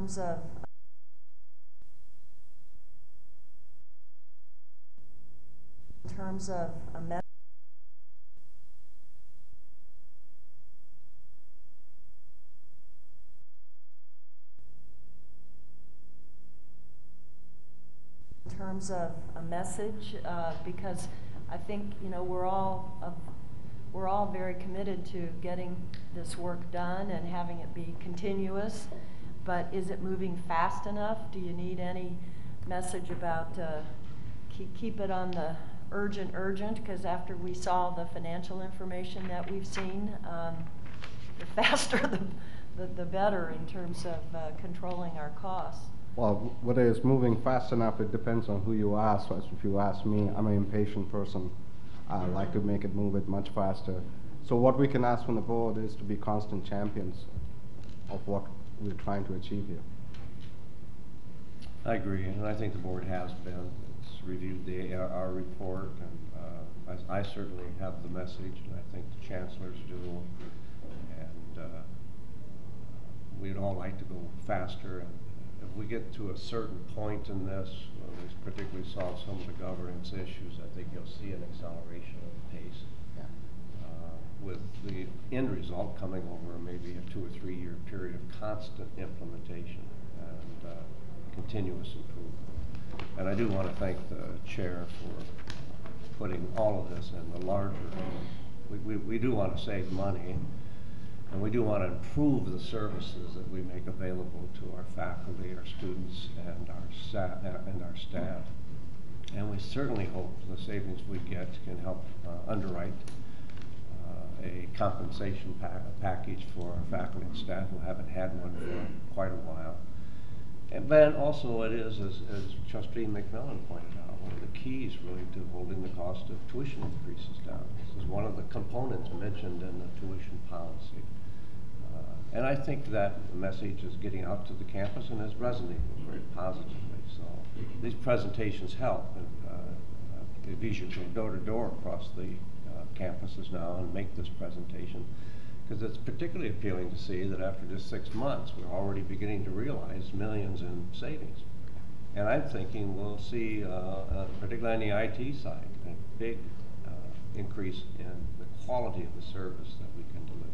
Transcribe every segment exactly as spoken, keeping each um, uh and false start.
terms of in terms of a method in terms of a message, uh, because I think, you know, we're all uh, we're all very committed to getting this work done and having it be continuous. But is it moving fast enough? Do you need any message about uh, keep keep it on the urgent, urgent? Because after we saw the financial information that we've seen, um, the faster the, the the better in terms of uh, controlling our costs. Well, whether it's moving fast enough, it depends on who you ask. If you ask me, I'm an impatient person. I like to make it move it much faster. So what we can ask from the board is to be constant champions of what we're trying to achieve here. I agree, and I think the board has been. It's reviewed the A R R report, and uh, I, I certainly have the message, and I think the chancellors do. And uh, we'd all like to go faster. And if we get to a certain point in this, uh, we particularly solve some of the governance issues, I think you'll see an acceleration of the pace. Yeah. Uh, with the end result coming over maybe a two or three year period of constant implementation and uh, continuous improvement. And I do want to thank the chair for putting all of this in the larger, we, we, we do want to save money, and we do want to improve the services that we make available to our faculty, our students, and our, sta and our staff. And we certainly hope the savings we get can help uh, underwrite uh, a compensation pa package for our faculty and staff who haven't had one for quite a while. And then also it is, as, as Trustee McMillan pointed out, one of the keys really to holding the cost of tuition increases down. This is one of the components mentioned in the tuition policy. Uh, and I think that message is getting out to the campus and is resonating very positively. So these presentations help. And uh, Evisia go door to door across the uh, campuses now and make this presentation, because it's particularly appealing to see that after just six months, we're already beginning to realize millions in savings. And I'm thinking we'll see, uh, uh, particularly on the I T side, a big uh, increase in the quality of the service that we can deliver.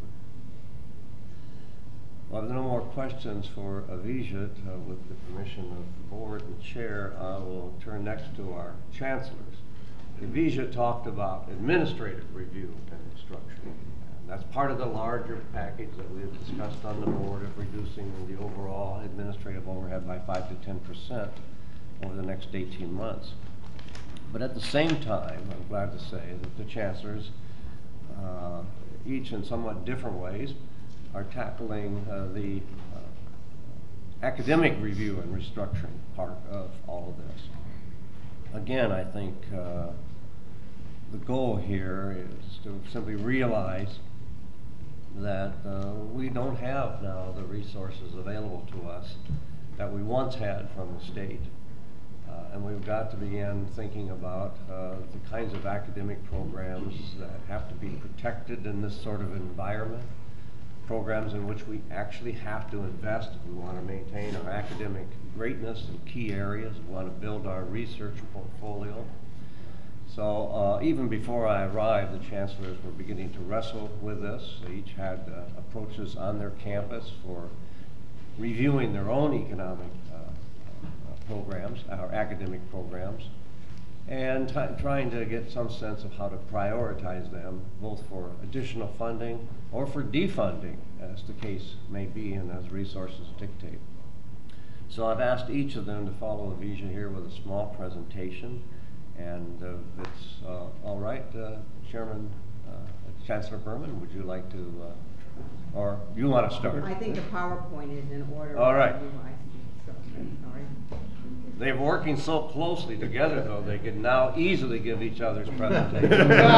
Well, if there are no more questions for Evisia, uh, with the permission of the board and chair, I will turn next to our chancellors. Evisia talked about administrative review and instruction. That's part of the larger package that we have discussed on the board of reducing the overall administrative overhead by five to ten percent over the next eighteen months. But at the same time, I'm glad to say that the chancellors, uh, each in somewhat different ways, are tackling uh, the uh, academic review and restructuring part of all of this. Again, I think uh, the goal here is to simply realize that uh, we don't have now the resources available to us that we once had from the state. Uh, and we've got to begin thinking about uh, the kinds of academic programs that have to be protected in this sort of environment, programs in which we actually have to invest if we want to maintain our academic greatness in key areas, we want to build our research portfolio. So uh, even before I arrived, the chancellors were beginning to wrestle with this. They each had uh, approaches on their campus for reviewing their own economic uh, uh, programs, our academic programs, and trying to get some sense of how to prioritize them, both for additional funding or for defunding, as the case may be and as resources dictate. So I've asked each of them to follow Evisia here with a small presentation. And uh, it's uh, all right, uh, Chairman, uh, Chancellor Berman, would you like to, uh, or you want to start? I think the PowerPoint is in order. All right. So, sorry. They're working so closely together, though, they can now easily give each other's presentations.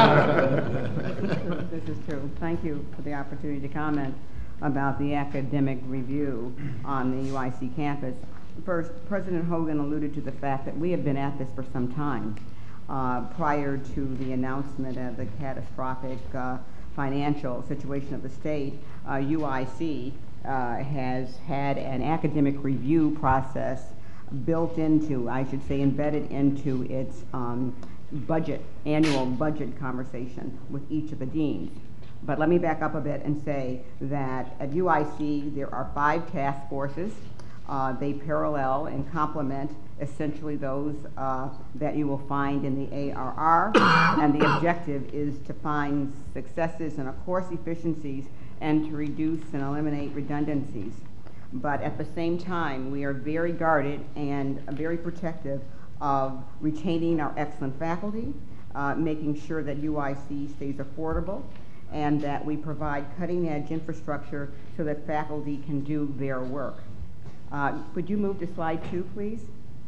This is true. Thank you for the opportunity to comment about the academic review on the U I C campus. First, President Hogan alluded to the fact that we have been at this for some time. Uh, prior to the announcement of the catastrophic uh, financial situation of the state, uh, U I C uh, has had an academic review process built into, I should say embedded into its um, budget, annual budget conversation with each of the deans. But let me back up a bit and say that at U I C there are five task forces. Uh, they parallel and complement essentially those uh, that you will find in the A R R, and the objective is to find successes and of course efficiencies and to reduce and eliminate redundancies. But at the same time, we are very guarded and very protective of retaining our excellent faculty, uh, making sure that U I C stays affordable, and that we provide cutting-edge infrastructure so that faculty can do their work. Uh, could you move to slide two, please?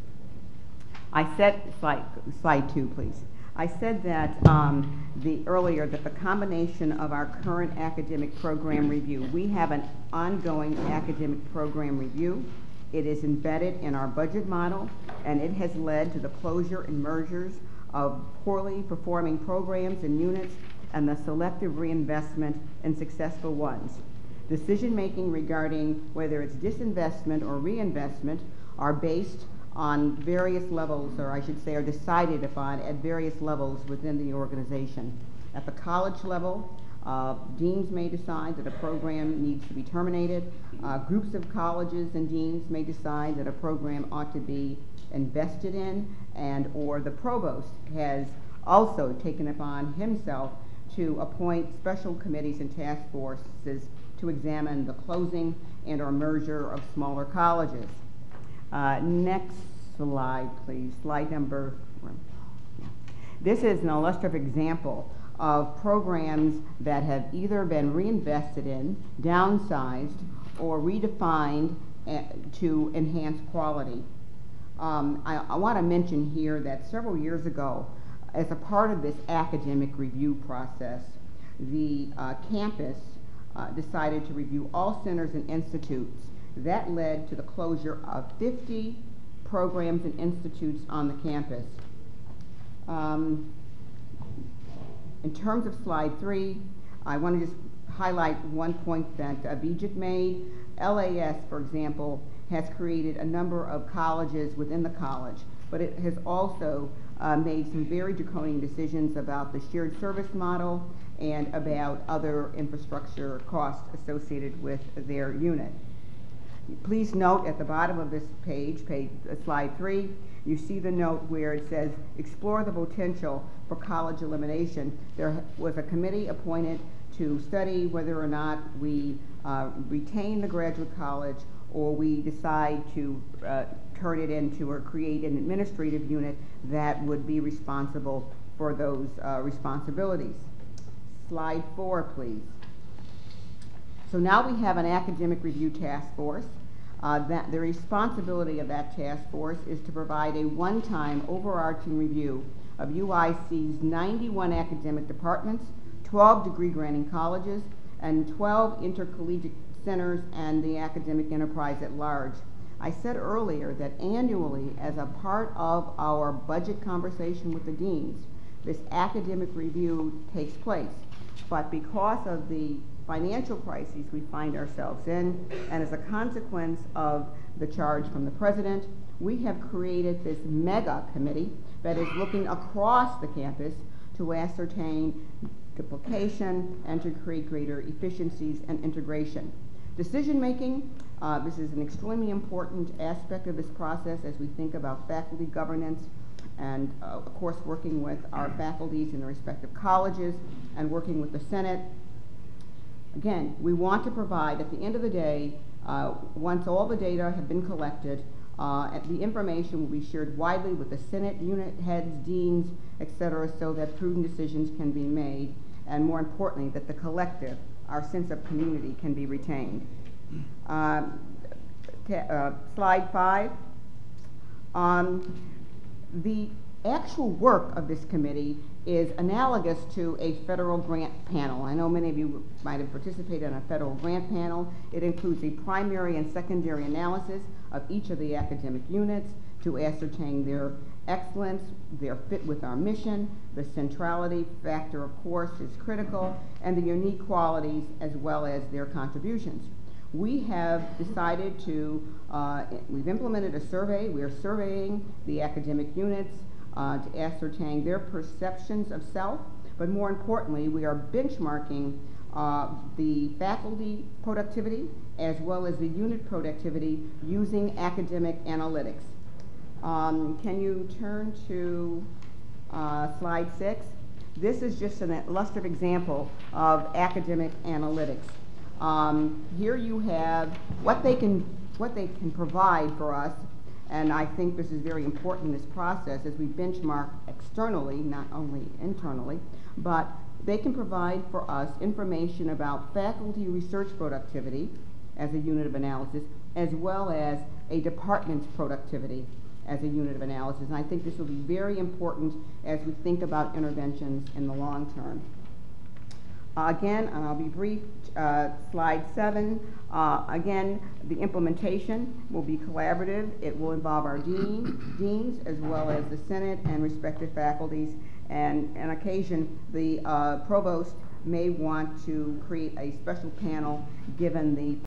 I said, slide, slide two, please. I said that um, the earlier that the combination of our current academic program review, we have an ongoing academic program review. It is embedded in our budget model, and it has led to the closure and mergers of poorly performing programs and units and the selective reinvestment in successful ones. Decision-making regarding whether it's disinvestment or reinvestment are based on various levels, or I should say are decided upon at various levels within the organization. At the college level, uh, deans may decide that a program needs to be terminated. Uh, groups of colleges and deans may decide that a program ought to be invested in, and or the provost has also taken upon himself to appoint special committees and task forces to examine the closing and or merger of smaller colleges. Uh, next slide, please. Slide number four. This is an illustrative example of programs that have either been reinvested in, downsized, or redefined uh, to enhance quality. Um, I, I want to mention here that several years ago, as a part of this academic review process, the uh, campus uh, decided to review all centers and institutes. That led to the closure of fifty programs and institutes on the campus. Um, in terms of slide three, I want to just highlight one point that uh, Vijit made. L A S, for example, has created a number of colleges within the college, but it has also uh, made some very draconian decisions about the shared service model and about other infrastructure costs associated with their unit. Please note at the bottom of this page, page uh, slide three, you see the note where it says, explore the potential for college elimination. There was a committee appointed to study whether or not we uh, retain the graduate college or we decide to uh, turn it into or create an administrative unit that would be responsible for those uh, responsibilities. Slide four, please. So now we have an academic review task force. Uh, that the responsibility of that task force is to provide a one-time overarching review of U I C's ninety-one academic departments, twelve degree-granting colleges, and twelve intercollegiate centers and the academic enterprise at large. I said earlier that annually, as a part of our budget conversation with the deans, this academic review takes place. But because of the financial crises we find ourselves in, and as a consequence of the charge from the president, we have created this mega committee that is looking across the campus to ascertain duplication and to create greater efficiencies and integration. Decision making, uh, this is an extremely important aspect of this process as we think about faculty governance and uh, of course working with our faculties in the respective colleges and working with the Senate. Again, we want to provide, at the end of the day, uh, once all the data have been collected, uh, the information will be shared widely with the Senate, unit heads, deans, et cetera, so that prudent decisions can be made, and more importantly, that the collective, our sense of community, can be retained. Uh, uh, slide five. Um, the actual work of this committee is analogous to a federal grant panel. I know many of you might have participated in a federal grant panel. It includes a primary and secondary analysis of each of the academic units to ascertain their excellence, their fit with our mission. The centrality factor, of course, is critical, and the unique qualities as well as their contributions. We have decided to, uh, we've implemented a survey. We are surveying the academic units uh, to ascertain their perceptions of self, but more importantly, we are benchmarking uh, the faculty productivity as well as the unit productivity using academic analytics. Um, can you turn to uh, slide six? This is just an illustrative example of academic analytics. Um, here you have what they can what they can provide for us, and I think this is very important in this process as we benchmark externally, not only internally, but they can provide for us information about faculty research productivity as a unit of analysis, as well as a department's productivity as a unit of analysis. And I think this will be very important as we think about interventions in the long term. Uh, again, and I'll be brief, uh, slide seven, uh, again, the implementation will be collaborative. It will involve our dean, deans as well as the Senate and respective faculties, and on occasion the uh, provost may want to create a special panel given the